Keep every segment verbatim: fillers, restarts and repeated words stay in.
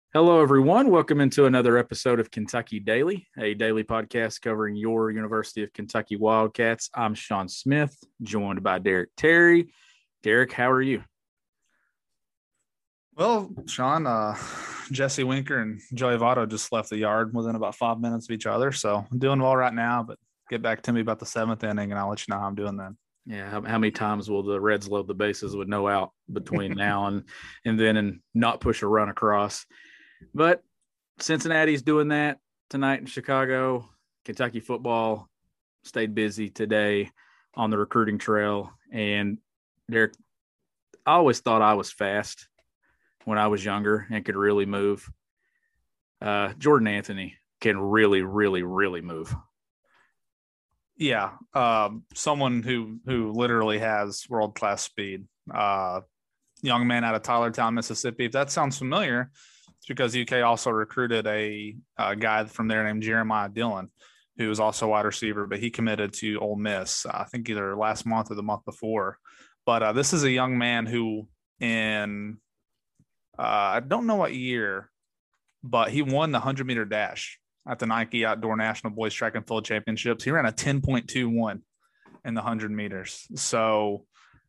Hello, everyone. Welcome into another episode of Kentucky Daily, a daily podcast covering your University of Kentucky Wildcats. I'm Sean Smith, joined by Derek Terry. Derek, how are you? Well, Sean, uh, Jesse Winker and Joey Votto just left the yard within about five minutes of each other. So I'm doing well right now, but get back to me about the seventh inning and I'll let you know how I'm doing then. Yeah, how, how many times will the Reds load the bases with no out between now and and then and not push a run across? But Cincinnati's doing that tonight in Chicago. Kentucky football stayed busy today on the recruiting trail. And Derek, I always thought I was fast when I was younger and could really move. Uh, Jordan Anthony can really, really, really move. Yeah, um, someone who who literally has world class speed. Uh, young man out of Tylertown, Mississippi. If that sounds familiar, it's because U K also recruited a, a guy from there named Jeremiah Dillon, who was also a wide receiver, but he committed to Ole Miss, I think either last month or the month before. But uh, this is a young man who, in uh, I don't know what year, but he won the one hundred meter dash at the Nike Outdoor National Boys Track and Field Championships. He ran a ten point two one in the one hundred meters. So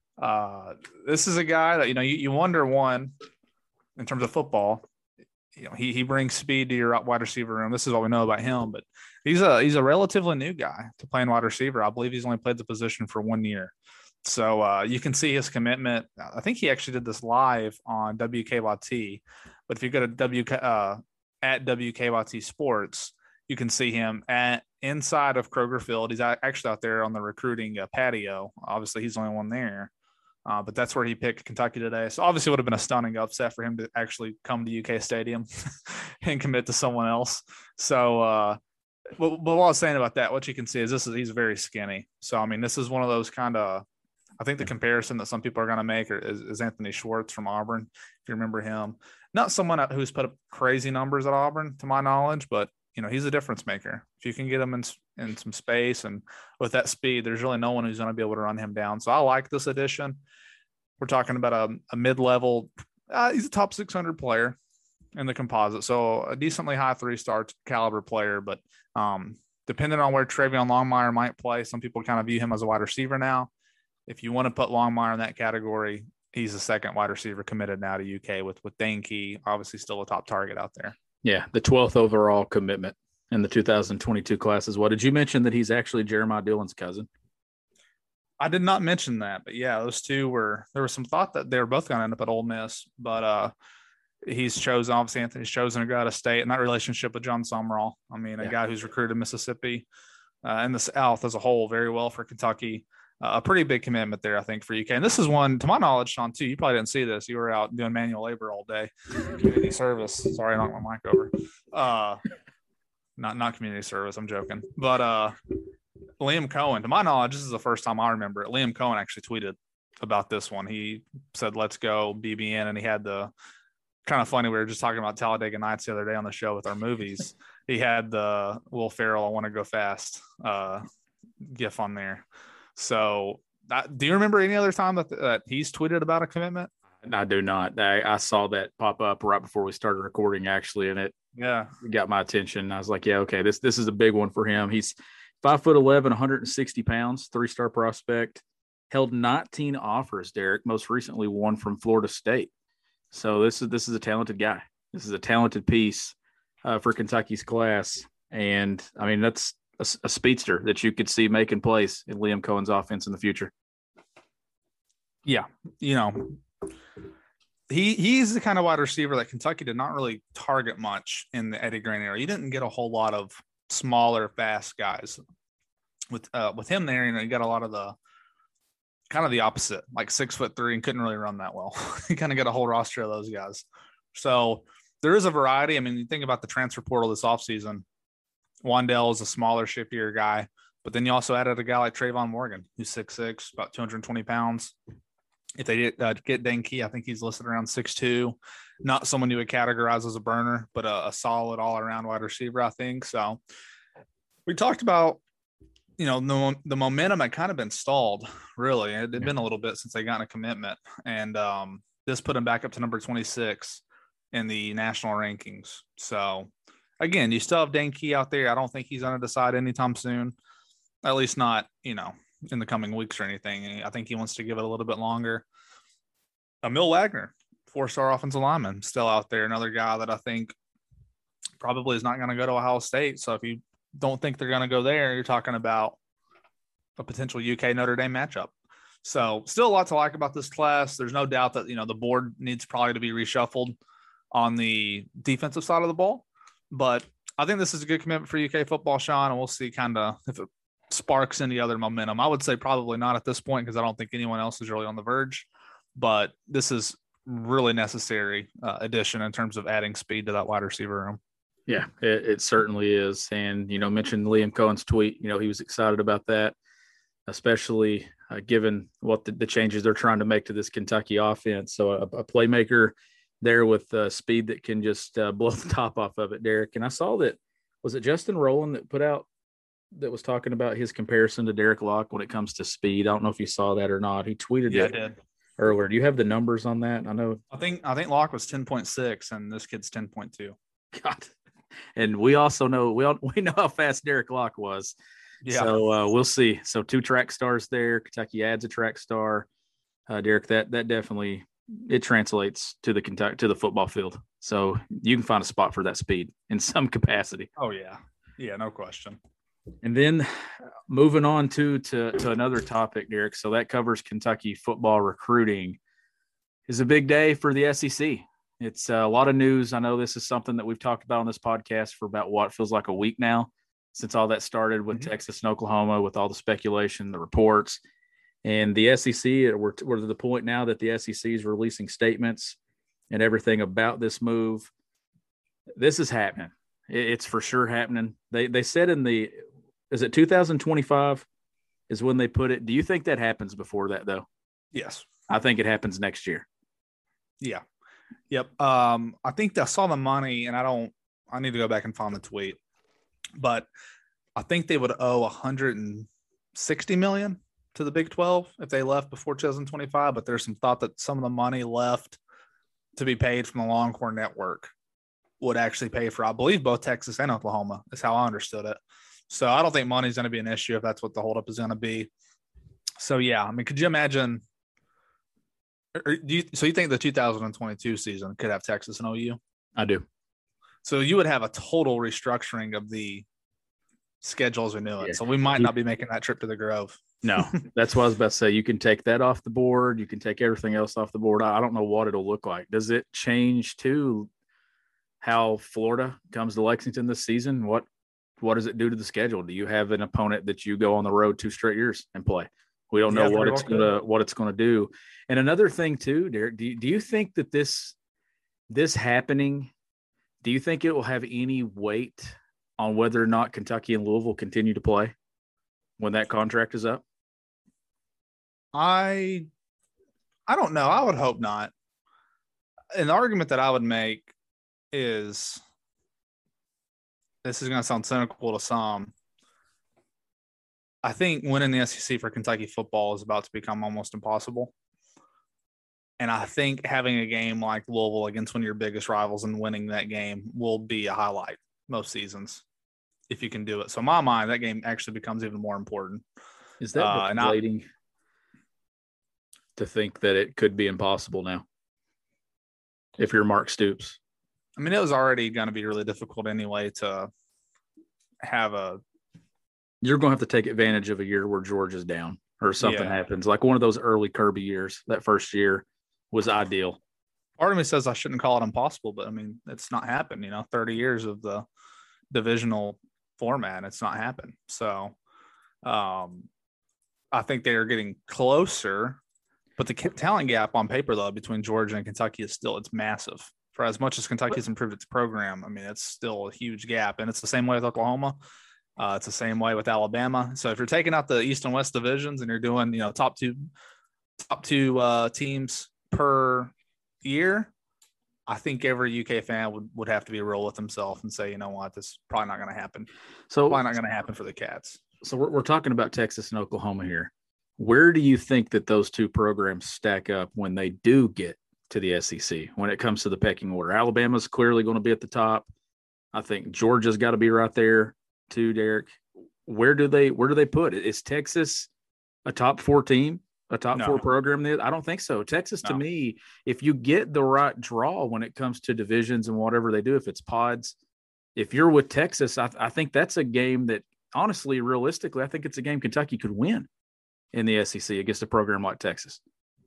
uh, this is a guy that, you know, you, you wonder, one, in terms of football, you know, he he brings speed to your wide receiver room. This is what we know about him, but he's a he's a relatively new guy to playing wide receiver. I believe he's only played the position for one year. So uh, you can see his commitment. I think he actually did this live on W K Y T, but if you go to W uh, at W K Y T Sports, you can see him at inside of Kroger Field. He's actually out there on the recruiting uh, patio. Obviously, he's the only one there. Uh, but that's where he picked Kentucky today. So obviously it would have been a stunning upset for him to actually come to U K Stadium and commit to someone else. So, uh, but, but what I was saying about that, what you can see is this is he's very skinny. So I mean, this is one of those kind of, I think the comparison that some people are going to make is, is Anthony Schwartz from Auburn. If you remember him, not someone who's put up crazy numbers at Auburn, to my knowledge, but you know, he's a difference maker. If you can get him in, in some space and with that speed, there's really no one who's going to be able to run him down. So I like this addition. We're talking about a, a mid-level. Uh, he's a top six hundred player in the composite, so a decently high three-star caliber player. But um, depending on where Travion Longmire might play, some people kind of view him as a wide receiver now. If you want to put Longmire in that category, he's the second wide receiver committed now to U K with with Dane Key, obviously still a top target out there. Yeah, the twelfth overall commitment in the two thousand twenty-two class as well. Did you mention that he's actually Jeremiah Dillon's cousin? I did not mention that, but yeah, those two were, there was some thought that they were both going to end up at Ole Miss, but uh, he's chosen, obviously Anthony's chosen to go out of state, and that relationship with John Sumrall. I mean, a yeah. guy who's recruited Mississippi uh, and the South as a whole very well for Kentucky. Uh, a pretty big commitment there, I think, for U K. And this is one, to my knowledge, Sean, too, you probably didn't see this. You were out doing manual labor all day, community service. Sorry, I knocked my mic over. Uh, not not community service. I'm joking. But uh, Liam Cohen, to my knowledge, this is the first time I remember it. Liam Cohen actually tweeted about this one. He said, "Let's go B B N," and he had the kind of funny. We were just talking about Talladega Nights the other day on the show with our movies. He had the Will Ferrell, "I want to go fast" uh, gif on there. So, uh, do you remember any other time that, that he's tweeted about a commitment? I do not. I, I saw that pop up right before we started recording, actually, and it yeah got my attention. I was like, yeah, okay, this this is a big one for him. He's five foot eleven, one hundred sixty pounds, three star prospect. Held nineteen offers. Derek, most recently one from Florida State. So this is this is a talented guy. This is a talented piece uh, for Kentucky's class, and I mean that's a, a speedster that you could see making plays in Liam Cohen's offense in the future. Yeah, you know. He he's the kind of wide receiver that Kentucky did not really target much in the Eddie Gran era. You didn't get a whole lot of smaller, fast guys. With uh, with him there, you know, you got a lot of the kind of the opposite, like six foot three and couldn't really run that well. You kind of got a whole roster of those guys. So there is a variety. I mean, you think about the transfer portal this offseason. Wandell is a smaller, shiftier guy, but then you also added a guy like Trayvon Morgan, who's six six, about two hundred twenty pounds. If they get, uh, get Dane Key, I think he's listed around six two. Not someone you would categorize as a burner, but a, a solid all-around wide receiver, I think. So we talked about, you know, the, the momentum had kind of been stalled, really. It had been a little bit since they got a commitment. And um, this put him back up to number twenty-six in the national rankings. So again, you still have Dane Key out there. I don't think he's going to decide anytime soon, at least not, you know, in the coming weeks or anything. I think he wants to give it a little bit longer. Emil Wagner, four-star offensive lineman, still out there. Another guy that I think probably is not going to go to Ohio State. So if you don't think they're going to go there, you're talking about a potential U K Notre Dame matchup. So still a lot to like about this class. There's no doubt that, you know, the board needs probably to be reshuffled on the defensive side of the ball. But I think this is a good commitment for U K football, Sean, and we'll see kind of if it sparks any other momentum. I would say probably not at this point because I don't think anyone else is really on the verge. But this is really necessary uh, addition in terms of adding speed to that wide receiver room. Yeah, it, it certainly is. And, you know, mentioned Liam Cohen's tweet, you know, he was excited about that, especially uh, given what the, the changes they're trying to make to this Kentucky offense. So a, a playmaker there with uh, speed that can just uh, blow the top off of it, Derek. And I saw that, was it Justin Rowland that put out that was talking about his comparison to Derek Locke when it comes to speed? I don't know if you saw that or not. He tweeted yeah, it I did. earlier. Do you have the numbers on that? I know. I think I think Locke was ten point six and this kid's ten point two. God. And we also know we all, we know how fast Derek Locke was. Yeah. So uh, we'll see. So two track stars there. Kentucky adds a track star. Uh, Derek, that that definitely it translates to the Kentucky to the football field. So you can find a spot for that speed in some capacity. Oh yeah, yeah, no question. And then moving on to to to another topic, Derek. So that covers Kentucky football recruiting. Is a big day for the S E C. It's a lot of news. I know this is something that we've talked about on this podcast for about what feels like a week now, since all that started with mm-hmm. Texas and Oklahoma, with all the speculation, the reports, and the S E C. We're, we're to the point now that the S E C is releasing statements and everything about this move. This is happening. It's for sure happening. They they said in the, is it two thousand twenty-five is when they put it. Do you think that happens before that though? Yes. I think it happens next year. Yeah. Yep. Um, I think I saw the money, and I don't. I need to go back and find the tweet, but I think they would owe one hundred sixty million dollars to the Big twelve if they left before two thousand twenty-five. But there's some thought that some of the money left to be paid from the Longhorn Network would actually pay for, I believe, both Texas and Oklahoma. Is how I understood it. So I don't think money is going to be an issue if that's what the holdup is going to be. So yeah, I mean, could you imagine? Or do you, so you think the two thousand twenty-two season could have Texas and O U? I do. So you would have a total restructuring of the schedules we knew it. Yeah. So we might not be making that trip to the Grove. No, that's what I was about to say. You can take that off the board. You can take everything else off the board. I don't know what it'll look like. Does it change too how Florida comes to Lexington this season? What what does it do to the schedule? Do you have an opponent that you go on the road two straight years and play? We don't know yeah, what it's gonna what it's gonna do. And another thing too, Derek, do you, do you think that this this happening, do you think it will have any weight on whether or not Kentucky and Louisville continue to play when that contract is up? I I don't know. I would hope not. An argument that I would make is, this is going to sound cynical to some, I think winning the S E C for Kentucky football is about to become almost impossible. And I think having a game like Louisville against one of your biggest rivals and winning that game will be a highlight most seasons if you can do it. So in my mind, that game actually becomes even more important. Is that uh, deflating to think that it could be impossible now if you're Mark Stoops? I mean, it was already going to be really difficult anyway to have a – You're going to have to take advantage of a year where George is down or something yeah. happens. Like one of those early Kirby years, that first year was ideal. Part of me says I shouldn't call it impossible, but I mean, it's not happened, you know, thirty years of the divisional format. It's not happened. So um, I think they are getting closer, but the talent gap on paper though, between Georgia and Kentucky is still, it's massive. For as much as Kentucky's improved its program, I mean, it's still a huge gap. And it's the same way with Oklahoma. Uh, it's the same way with Alabama. So if you're taking out the East and West divisions and you're doing, you know, top two, top two uh, teams per year, I think every U K fan would, would have to be real with himself and say, you know what, this is probably not going to happen. So probably not going to happen for the Cats. So we're, we're talking about Texas and Oklahoma here. Where do you think that those two programs stack up when they do get to the S E C when it comes to the pecking order. Alabama's clearly going to be at the top. I think Georgia's got to be right there too, Derek. Where do they where do they put it? Is Texas a top four team, a top No. four program? I don't think so. Texas, No. to me, if you get the right draw when it comes to divisions and whatever they do, if it's pods, if you're with Texas, I, I think that's a game that, honestly, realistically, I think it's a game Kentucky could win in the S E C against a program like Texas.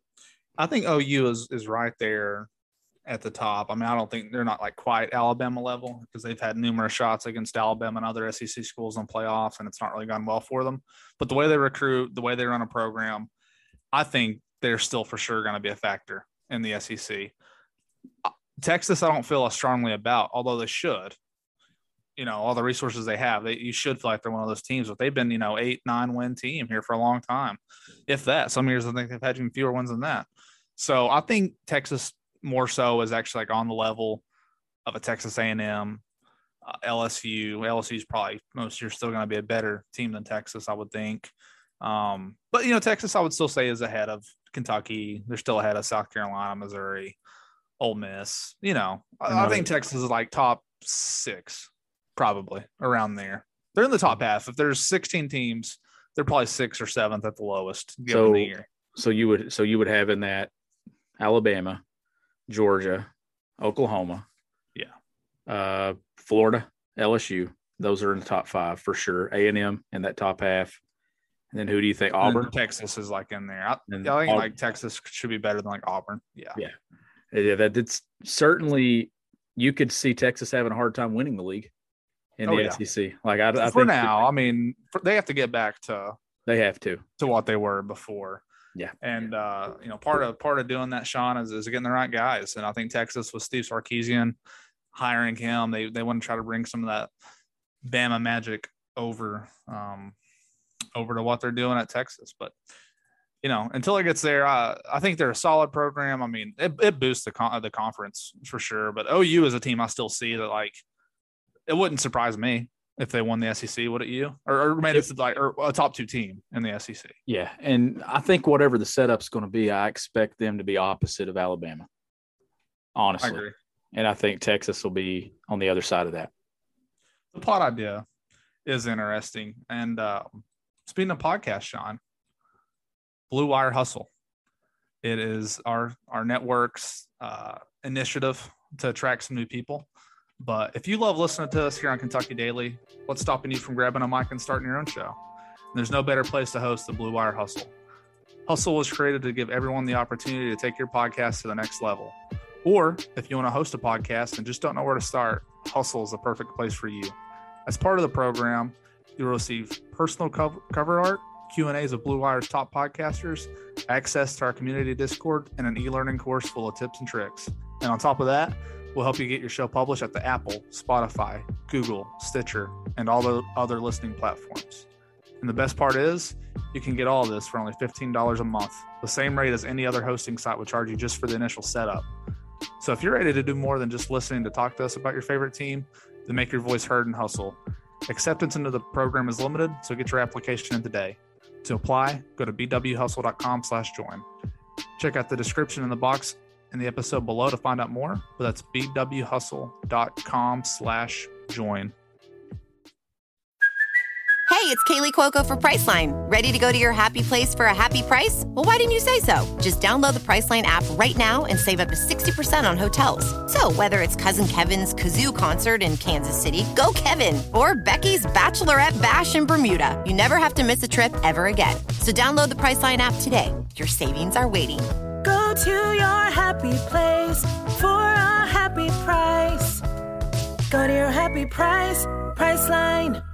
I think O U is is right there at the top. I mean, I don't think they're not like quite Alabama level because they've had numerous shots against Alabama and other S E C schools on playoffs, and it's not really gone well for them. But the way they recruit, the way they run a program, I think they're still for sure going to be a factor in the S E C. Texas, I don't feel as strongly about, although they should. You know, all the resources they have, they, you should feel like they're one of those teams. But they've been, you know, eight, nine win team here for a long time. If that, some years I think they've had even fewer wins than that. So I think Texas more so is actually like on the level of a Texas A and M, uh, L S U. L S U is probably most years still going to be a better team than Texas, I would think. Um, but, you know, Texas, I would still say is ahead of Kentucky. They're still ahead of South Carolina, Missouri, Ole Miss. You know, I, I think Texas is like top six. Probably around there. They're in the top half. If there's sixteen teams, they're probably sixth or seventh at the lowest given So, the year. so you would so you would have in that Alabama, Georgia, Oklahoma, yeah, uh, Florida, L S U. Those are in the top five for sure. A and M in that top half. And then who do you think? Auburn, and Texas is like in there. I, I think Auburn. like Texas should be better than like Auburn. Yeah, yeah, yeah. That it's certainly you could see Texas having a hard time winning the league. In oh, the yeah. S E C, like I, I for think now, I mean, for, they have to get back to they have to to what they were before. Yeah, and uh, you know, part of part of doing that, Sean, is, is getting the right guys. And I think Texas with Steve Sarkisian hiring him, they they want to try to bring some of that Bama magic over um, over to what they're doing at Texas. But you know, until it gets there, uh, I think they're a solid program. I mean, it, it boosts the con- the conference for sure. But O U is a team I still see that like. It wouldn't surprise me if they won the S E C, would it you? Or, or made it like or a top two team in the S E C. Yeah, and I think whatever the setup's going to be, I expect them to be opposite of Alabama, honestly. I agree. And I think Texas will be on the other side of that. The pod idea is interesting. And uh, speaking of podcasts, Sean, Blue Wire Hustle. It is our, our network's uh, initiative to attract some new people. But if you love listening to us here on Kentucky Daily, what's stopping you from grabbing a mic and starting your own show? And there's no better place to host than Blue Wire Hustle. Hustle was created to give everyone the opportunity to take your podcast to the next level. Or if you want to host a podcast and just don't know where to start, Hustle is the perfect place for you. As part of the program, you'll receive personal cover, cover art, Q and A's of Blue Wire's top podcasters, access to our community Discord, and an e-learning course full of tips and tricks. And on top of that, we'll help you get your show published at the Apple, Spotify, Google, Stitcher, and all the other listening platforms. And the best part is, you can get all of this for only fifteen dollars a month, the same rate as any other hosting site would charge you just for the initial setup. So if you're ready to do more than just listening to talk to us about your favorite team, then make your voice heard and hustle. Acceptance into the program is limited, so get your application in today. To apply, go to b w hustle dot com slash join. Check out the description in the box in the episode below to find out more, but that's b w hustle dot com slash join. Hey, it's Kaylee Cuoco for Priceline. Ready to go to your happy place for a happy price? Well, why didn't you say so? Just download the Priceline app right now and save up to sixty percent on hotels. So whether it's Cousin Kevin's Kazoo Concert in Kansas City, go Kevin, or Becky's Bachelorette Bash in Bermuda, you never have to miss a trip ever again. So download the Priceline app today. Your savings are waiting. Go to your happy place for a happy price. Go to your happy price, Priceline.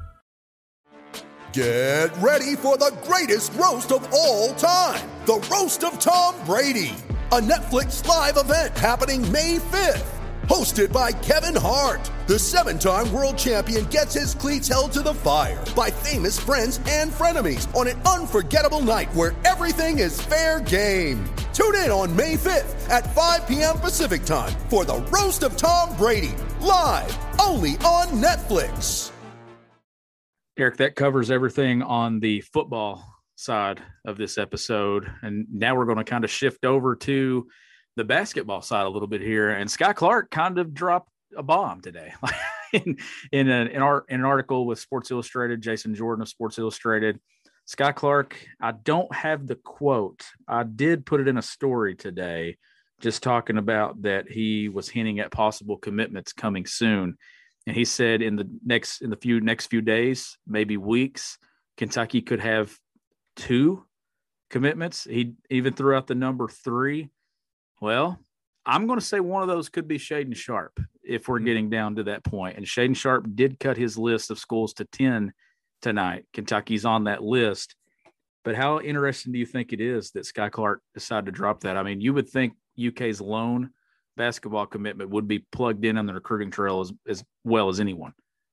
Get ready for the greatest roast of all time, the Roast of Tom Brady, a Netflix live event happening May fifth. Hosted by Kevin Hart, the seven-time world champion gets his cleats held to the fire by famous friends and frenemies on an unforgettable night where everything is fair game. Tune in on May fifth at five p.m. Pacific time for the Roast of Tom Brady, live only on Netflix. Eric, that covers everything on the football side of this episode. And now we're going to kind of shift over to the basketball side a little bit here, and Sky Clark kind of dropped a bomb today. in in, an, in, our, in an article with Sports Illustrated, Jason Jordan of Sports Illustrated, Sky Clark, I don't have the quote. I did put it in a story today, just talking about that he was hinting at possible commitments coming soon. And he said in the next in the few next few days, maybe weeks, Kentucky could have two commitments. He even threw out the number three. Well, I'm going to say one of those could be Shaedon Sharpe if we're getting down to that point. And Shaedon Sharpe did cut his list of schools to ten tonight. Kentucky's on that list. But how interesting do you think it is that Sky Clark decided to drop that? I mean, you would think U K's lone basketball commitment would be plugged in on the recruiting trail as, as well as anyone.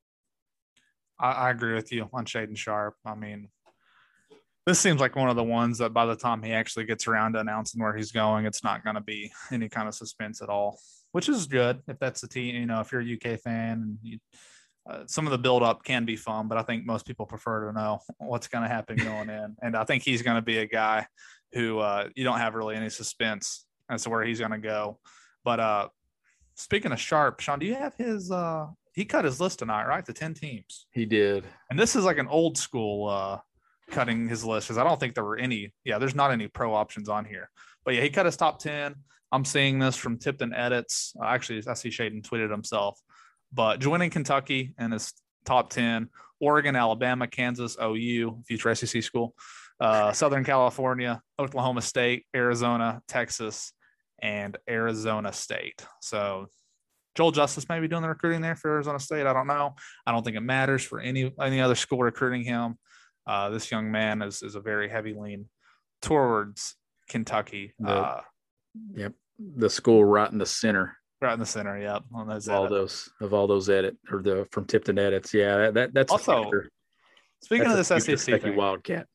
I, I agree with you on Shaedon Sharpe. I mean, this seems like one of the ones that by the time he actually gets around to announcing where he's going, it's not going to be any kind of suspense at all, which is good if that's the team. You know, if you're a U K fan, and you, uh, some of the buildup can be fun, but I think most people prefer to know what's going to happen going in. And I think he's going to be a guy who uh, you don't have really any suspense as to where he's going to go. But uh, speaking of Sharpe, Sean, do you have his uh, – he cut his list tonight, right? The ten teams. He did. And this is like an old school uh, cutting his list because I don't think there were any – yeah, there's not any pro options on here. But, yeah, he cut his top ten. I'm seeing this from Tipton Edits. Uh, actually, I see Shaedon tweeted himself. But joining Kentucky in his top ten, Oregon, Alabama, Kansas, O U, future S E C school, uh, Southern California, Oklahoma State, Arizona, Texas, and Arizona State. So Joel Justice may be doing the recruiting there for Arizona State. I don't know. I don't think it matters for any any other school recruiting him. Uh, this young man is is a very heavy lean towards Kentucky. The, uh, yep, the school right in the center. Right in the center. Yep, on those all those of all those edit or the from Tipton Edits. Yeah, that that's also a speaking that's of this S E C thing, Wildcat.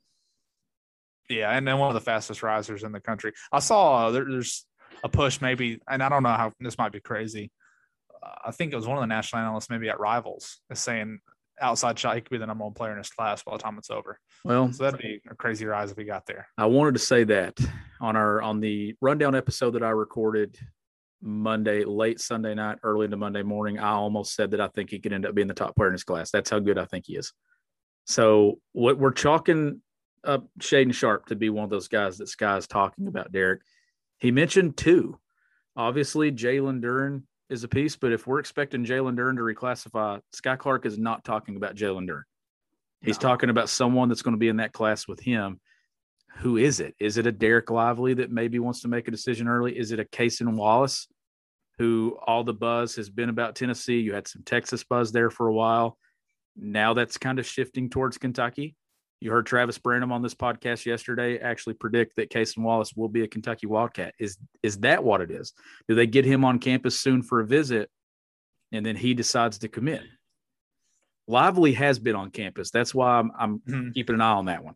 Yeah, and then one of the fastest risers in the country. I saw uh, there, there's a push maybe, and I don't know how this might be crazy. Uh, I think it was one of the national analysts maybe at Rivals is saying outside shot he could be the number one player in his class by the time it's over. Well, so that'd be a crazy rise if he got there. I wanted to say that on our on the rundown episode that I recorded Monday, late Sunday night, early into Monday morning, I almost said that I think he could end up being the top player in his class. That's how good I think he is. So what we're chalking up Shaedon Sharpe to be one of those guys that Sky's talking about, Derek. He mentioned two. Obviously, Jalen Duren is a piece, but if we're expecting Jalen Duren to reclassify, Sky Clark is not talking about Jalen Duren. He's no. talking about someone that's going to be in that class with him. Who is it? Is it a Derek Lively that maybe wants to make a decision early? Is it a Cason Wallace, who all the buzz has been about Tennessee? You had some Texas buzz there for a while. Now that's kind of shifting towards Kentucky. You heard Travis Branham on this podcast yesterday actually predict that Cason Wallace will be a Kentucky Wildcat. Is is that what it is? Do they get him on campus soon for a visit, and then he decides to commit? Lively has been on campus. That's why I'm, I'm mm-hmm. keeping an eye on that one.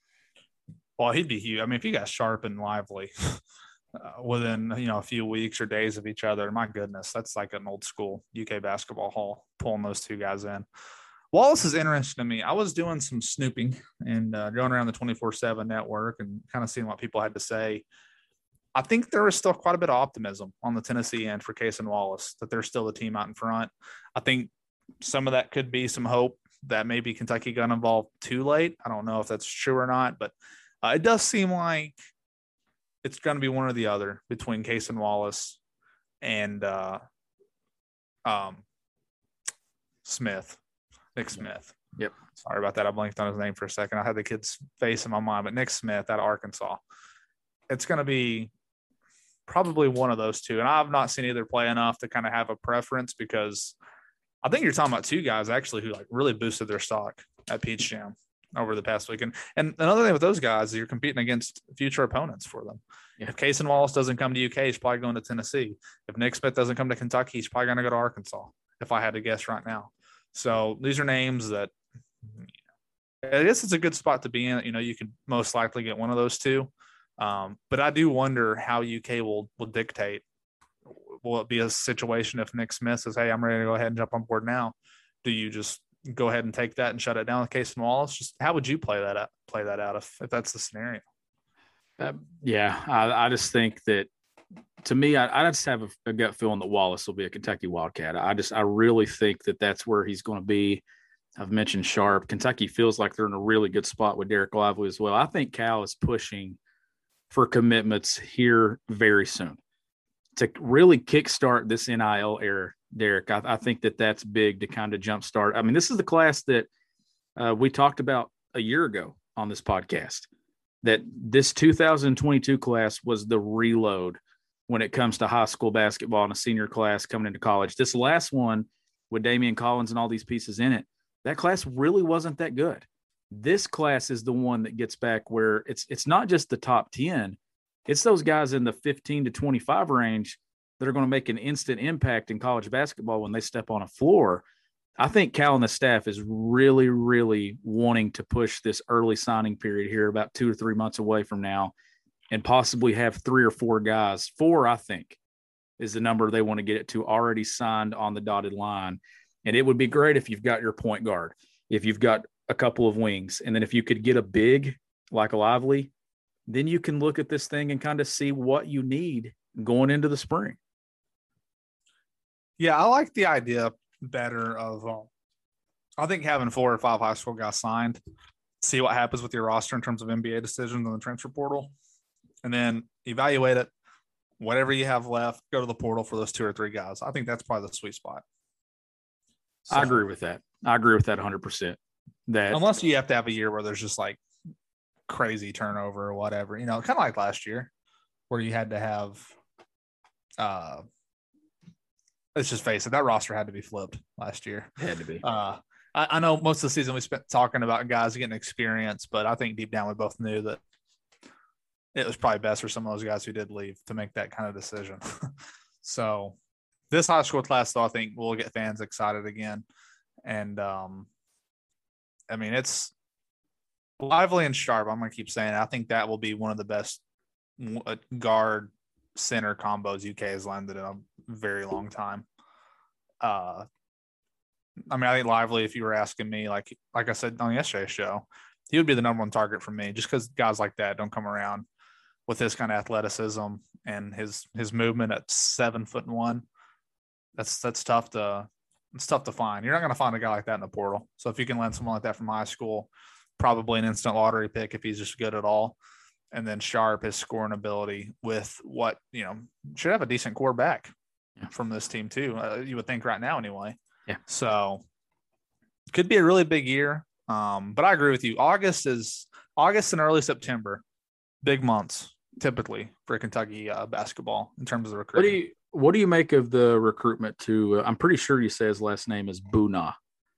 Well, he'd be huge. I mean, if you got Sharpe and Lively uh, within, you know, a few weeks or days of each other, my goodness, that's like an old school U K basketball hall, pulling those two guys in. Wallace is interesting to me. I was doing some snooping and uh, going around the twenty-four seven network and kind of seeing what people had to say. I think there is still quite a bit of optimism on the Tennessee end for Cason Wallace, that they're still the team out in front. I think some of that could be some hope that maybe Kentucky got involved too late. I don't know if that's true or not, but Uh, it does seem like it's going to be one or the other between Cason Wallace and uh, um, Smith, Nick Smith. Yep. Sorry about that. I blanked on his name for a second. I had the kid's face in my mind, but Nick Smith out of Arkansas. It's going to be probably one of those two. And I've not seen either play enough to kind of have a preference, because I think you're talking about two guys actually who like really boosted their stock at Peach Jam over the past weekend. And another thing with those guys is you're competing against future opponents for them. Yeah. If Cason Wallace doesn't come to U K, he's probably going to Tennessee. If Nick Smith doesn't come to Kentucky, he's probably going to go to Arkansas, if I had to guess right now. So these are names that, I guess it's a good spot to be in. You know, you could most likely get one of those two. Um, but I do wonder how U K will, will dictate. Will it be a situation if Nick Smith says, hey, I'm ready to go ahead and jump on board now? Do you just go ahead and take that and shut it down with Cason Wallace? Just how would you play that out, play that out if, if that's the scenario? Uh, yeah, I, I just think that to me, I, I just have a, a gut feeling that Wallace will be a Kentucky Wildcat. I just, I really think that that's where he's going to be. I've mentioned Sharp. Kentucky feels like they're in a really good spot with Derek Lively as well. I think Cal is pushing for commitments here very soon to really kickstart this N I L era, Derek. I, I think that that's big to kind of jumpstart. I mean, this is the class that uh, we talked about a year ago on this podcast, that this two thousand twenty-two class was the reload when it comes to high school basketball and a senior class coming into college. This last one with Damian Collins and all these pieces in it, that class really wasn't that good. This class is the one that gets back where it's it's not just the top ten. It's those guys in the fifteen to twenty-five range that are going to make an instant impact in college basketball when they step on a floor. I think Cal and the staff is really, really wanting to push this early signing period here about two or three months away from now and possibly have three or four guys. Four, I think, is the number they want to get it to already signed on the dotted line. And it would be great if you've got your point guard, if you've got a couple of wings, and then if you could get a big like a Lively, then you can look at this thing and kind of see what you need going into the spring. Yeah, I like the idea better of um, I think having four or five high school guys signed, see what happens with your roster in terms of N B A decisions in the transfer portal, and then evaluate it. Whatever you have left, go to the portal for those two or three guys. I think that's probably the sweet spot. So, I agree with that. I agree with that one hundred percent. That unless you have to have a year where there's just like crazy turnover or whatever, you know, kind of like last year where you had to have uh let's just face it, that roster had to be flipped last year. It had to be. Uh, I, I know most of the season we spent talking about guys getting experience, but I think deep down we both knew that it was probably best for some of those guys who did leave to make that kind of decision. So this high school class, though, I think will get fans excited again. And, um, I mean, it's Lively and Sharp. I'm going to keep saying it. I think that will be one of the best guard center combos U K has landed in a very long time. Uh, I mean, I think Lively, if you were asking me, like like I said on yesterday's show, he would be the number one target for me just because guys like that don't come around with his kind of athleticism and his his movement at seven foot and one. That's that's tough to it's tough to find. You're not going to find a guy like that in the portal. So if you can land someone like that from high school, probably an instant lottery pick if he's just good at all. And then Sharp, his scoring ability with what, you know, should have a decent quarterback yeah. from this team too. Uh, you would think right now anyway. Yeah. So could be a really big year. Um, but I agree with you. August is August and early September, big months typically for Kentucky uh, basketball in terms of the recruiting. What do you, what do you make of the recruitment to, uh, I'm pretty sure you say his last name is Buna.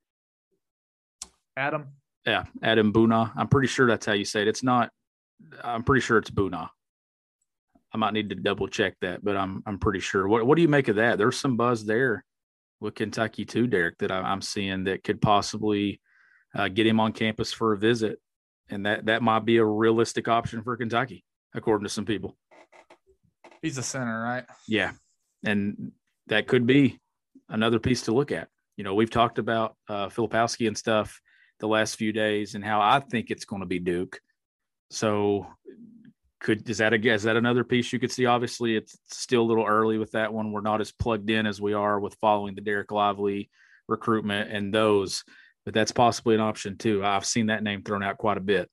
Adam. Yeah. Adam Buna. I'm pretty sure that's how you say it. It's not, I'm pretty sure it's Buna. I might need to double check that, but I'm I'm pretty sure. What what do you make of that? There's some buzz there with Kentucky too, Derek, that I, I'm seeing that could possibly uh, get him on campus for a visit, and that that might be a realistic option for Kentucky, according to some people. He's a center, right? Yeah, and that could be another piece to look at. You know, we've talked about uh, Filipowski and stuff the last few days, and how I think it's going to be Duke. So could is that a is that another piece you could see? Obviously, it's still a little early with that one. We're not as plugged in as we are with following the Derek Lively recruitment and those, but that's possibly an option too. I've seen that name thrown out quite a bit.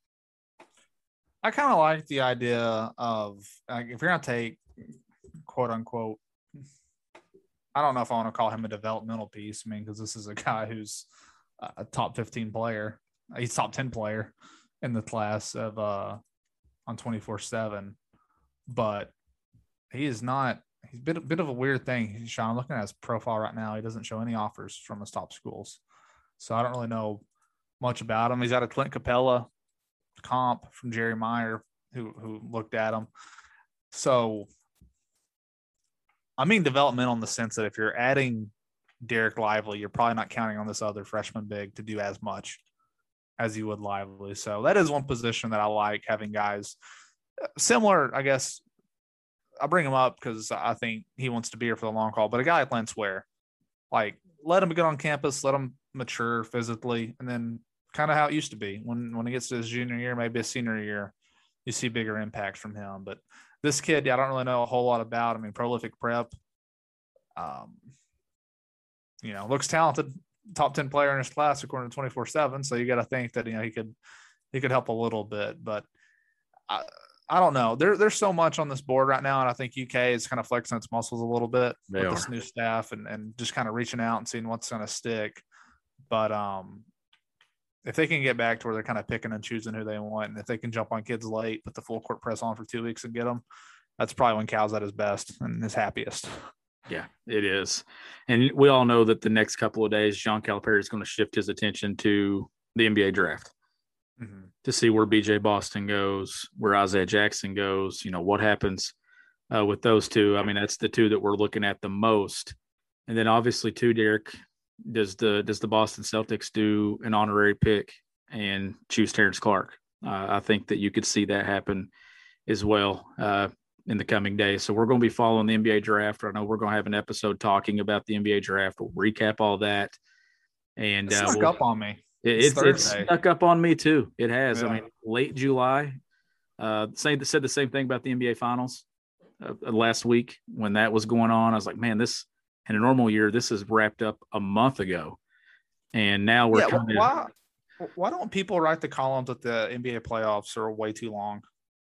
I kind of like the idea of like, if you're going to take quote unquote, I don't know if I want to call him a developmental piece. I mean, because this is a guy who's a top fifteen player. He's top ten player in the class of uh on twenty-four seven, but he is not he's a bit, a bit of a weird thing. Sean, I'm looking at his profile right now. He doesn't show any offers from his top schools, so I don't really know much about him. He's got a Clint Capella comp from Jerry Meyer who who looked at him. So I mean developmental in the sense that if you're adding Derek Lively, you're probably not counting on this other freshman big to do as much as you would Lively. So that is one position that I like, having guys similar, I guess. I bring him up because I think he wants to be here for the long haul, but a guy like Lance Ware, like let him get on campus, let him mature physically, and then kind of how it used to be when, when he gets to his junior year, maybe a senior year, you see bigger impact from him. But This kid, I don't really know a whole lot about. I mean, prolific prep. Um, you know, looks talented, top ten player in his class according to twenty-four seven. So you got to think that, you know, he could, he could help a little bit, but I, I don't know. There, there's so much on this board right now. And I think U K is kind of flexing its muscles a little bit They with are. this new staff and, and just kind of reaching out and seeing what's going to stick. But um, if they can get back to where they're kind of picking and choosing who they want, and if they can jump on kids late, put the full court press on for two weeks and get them, that's probably when Cal's at his best and his happiest. Yeah, it is. And we all know that the next couple of days, John Calipari is going to shift his attention to the N B A draft Mm-hmm. to see where B J Boston goes, where Isaiah Jackson goes, you know, what happens uh, with those two. I mean, that's the two that we're looking at the most. And then obviously too, Derek, does the, does the Boston Celtics do an honorary pick and choose Terrence Clark? Uh, I think that you could see that happen as well uh, in the coming days. So we're going to be following the N B A draft. I know we're going to have an episode talking about the N B A draft. We'll recap all that. And It uh, snuck we'll, up on me. it, It's it's, it's Thursday. stuck up on me too. It has. Yeah. I mean, late July. Uh, same said the same thing about the N B A Finals uh, last week when that was going on. I was like, man, this in a normal year, this is wrapped up a month ago, and now we're Yeah, kind of why, why don't people write the columns that the N B A playoffs are way too long?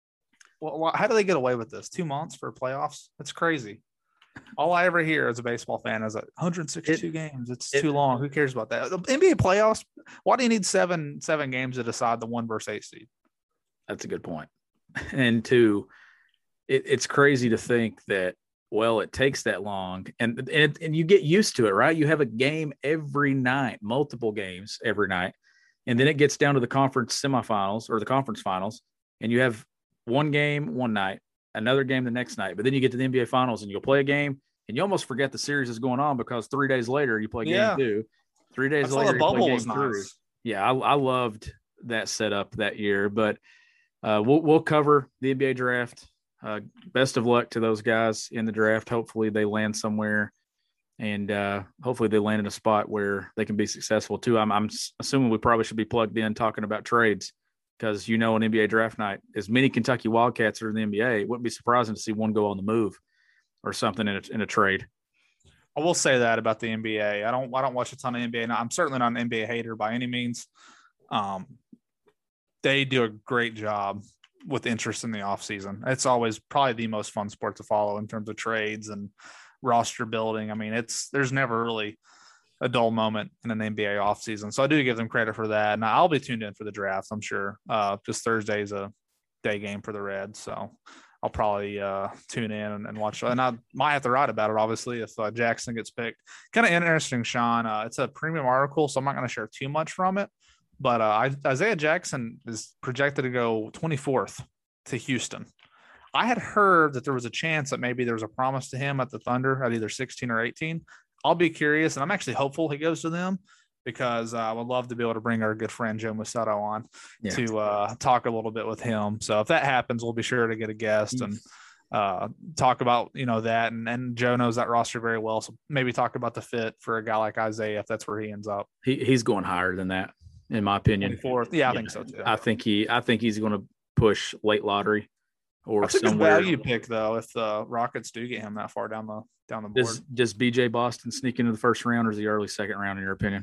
Well, why, how do they get away with this? Two months for playoffs? That's crazy. All I ever hear as a baseball fan is like one hundred sixty-two It- games. It's it- too long. Who cares about that? The N B A playoffs. Why do you need seven seven games to decide the one versus eight seed? That's a good point. And two, it, it's crazy to think that, well, it takes that long and, and and you get used to it, right? You have a game every night, multiple games every night. And then it gets down to the conference semifinals or the conference finals, and you have one game one night, another game the next night. But then you get to the N B A finals and you'll play a game and you almost forget the series is going on because three days later you play game Yeah. two. Three days That's why later the you play bubble game was three. nice. Yeah, I, I loved that setup that year. But uh, we'll we'll cover the N B A draft. Uh, best of luck to those guys in the draft. Hopefully they land somewhere, and uh, hopefully they land in a spot where they can be successful too. I'm, I'm assuming we probably should be plugged in talking about trades because, you know, an N B A draft night, as many Kentucky Wildcats are in the N B A, it wouldn't be surprising to see one go on the move or something in a, in a trade. I will say that about the N B A. I don't I don't watch a ton of N B A. Now, I'm certainly not an N B A hater by any means. Um, they do a great job with interest in the offseason. It's always probably the most fun sport to follow in terms of trades and roster building. I mean, it's there's never really a dull moment in an N B A offseason. So I do give them credit for that. And I'll be tuned in for the draft, I'm sure. Uh, just Thursday's a day game for the Reds. So I'll probably uh, tune in and, and watch. And I might have to write about it, obviously, if uh, Jackson gets picked. Kind of interesting, Sean. Uh, it's a premium article, so I'm not going to share too much from it. But uh, Isaiah Jackson is projected to go twenty-fourth to Houston. I had heard that there was a chance that maybe there was a promise to him at the Thunder at either sixteen or eighteen. I'll be curious, and I'm actually hopeful he goes to them because uh, I would love to be able to bring our good friend Joe Musato on Yeah. to uh, talk a little bit with him. So if that happens, we'll be sure to get a guest and uh, talk about, you know, that. And, and Joe knows that roster very well. So maybe talk about the fit for a guy like Isaiah, if that's where he ends up. He, he's going higher than that, in my opinion. twenty-fourth. Yeah, I think so too. I think he I think he's going to push late lottery or That's a good somewhere. value pick, though, if the Rockets do get him that far down the down the board. Does does B J Boston sneak into the first round or is he early second round in your opinion?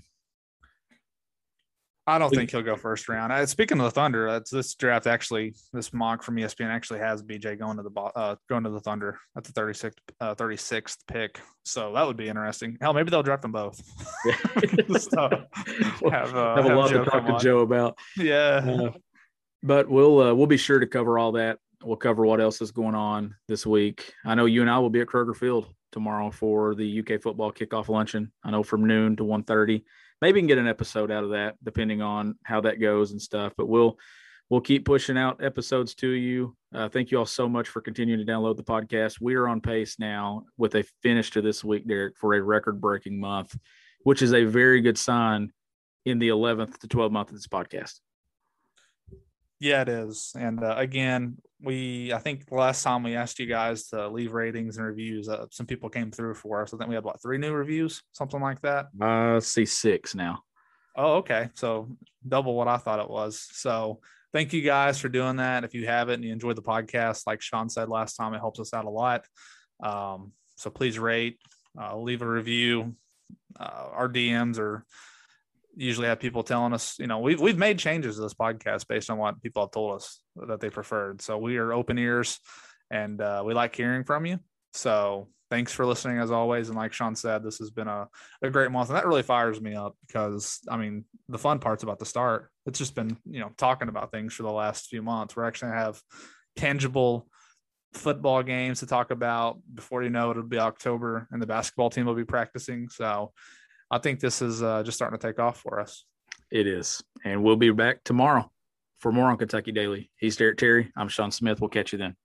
I don't think he'll go first round. Uh, speaking of the Thunder, that's this draft actually. This mock from E S P N actually has B J going to the Bo- uh, going to the Thunder at the thirty-sixth uh, thirty-sixth pick. So that would be interesting. Hell, maybe they'll draft them both. So, have, uh, have a have lot Joe to talk come to on. Joe about. Yeah. Uh, but we'll uh, we'll be sure to cover all that. We'll cover what else is going on this week. I know you and I will be at Kroger Field tomorrow for the U K football kickoff luncheon. I know from noon to one thirty. Maybe we can get an episode out of that, depending on how that goes and stuff. But we'll we'll keep pushing out episodes to you. Uh, thank you all so much for continuing to download the podcast. We are on pace now with a finish to this week, Derek, for a record-breaking month, which is a very good sign in the eleventh to twelfth month of this podcast. Yeah, it is. And uh, again, we I think the last time we asked you guys to leave ratings and reviews, uh, some people came through for us. I think we had, what, three new reviews, something like that. I see six now. Oh, okay. So double what I thought it was. So thank you guys for doing that. If you haven't and you enjoyed the podcast, like Sean said last time, it helps us out a lot. Um, so please rate, uh, leave a review. Uh, our D Ms are usually have people telling us, you know, we've, we've made changes to this podcast based on what people have told us that they preferred. So we are open ears and uh, we like hearing from you. So thanks for listening as always. And like Sean said, this has been a, a great month, and that really fires me up because I mean, the fun part's about to start. It's just been, you know, talking about things for the last few months. We're actually gonna have tangible football games to talk about. Before you know it, it'll be October and the basketball team will be practicing. So I think this is uh, just starting to take off for us. It is. And we'll be back tomorrow for more on Kentucky Daily. He's Derek Terry. I'm Sean Smith. We'll catch you then.